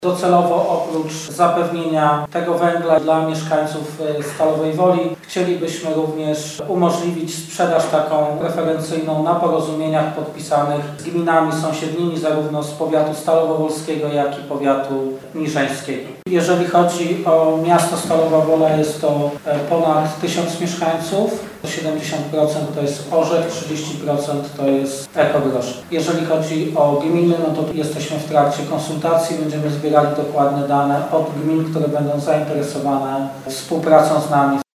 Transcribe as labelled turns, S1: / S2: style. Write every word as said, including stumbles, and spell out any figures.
S1: Docelowo oprócz zapewnienia tego węgla dla mieszkańców Stalowej Woli chcielibyśmy również umożliwić sprzedaż taką preferencyjną na porozumieniach podpisanych z gminami sąsiednimi zarówno z powiatu stalowowolskiego, jak i powiatu niżeńskiego. Jeżeli chodzi o miasto Stalowa Wola, jest to ponad tysiąc mieszkańców. siedemdziesiąt procent to jest orzech, trzydzieści procent to jest ekogrosz. Jeżeli chodzi o gminy, no to jesteśmy w trakcie konsultacji, będziemy zbierali dokładne dane od gmin, które będą zainteresowane współpracą z nami.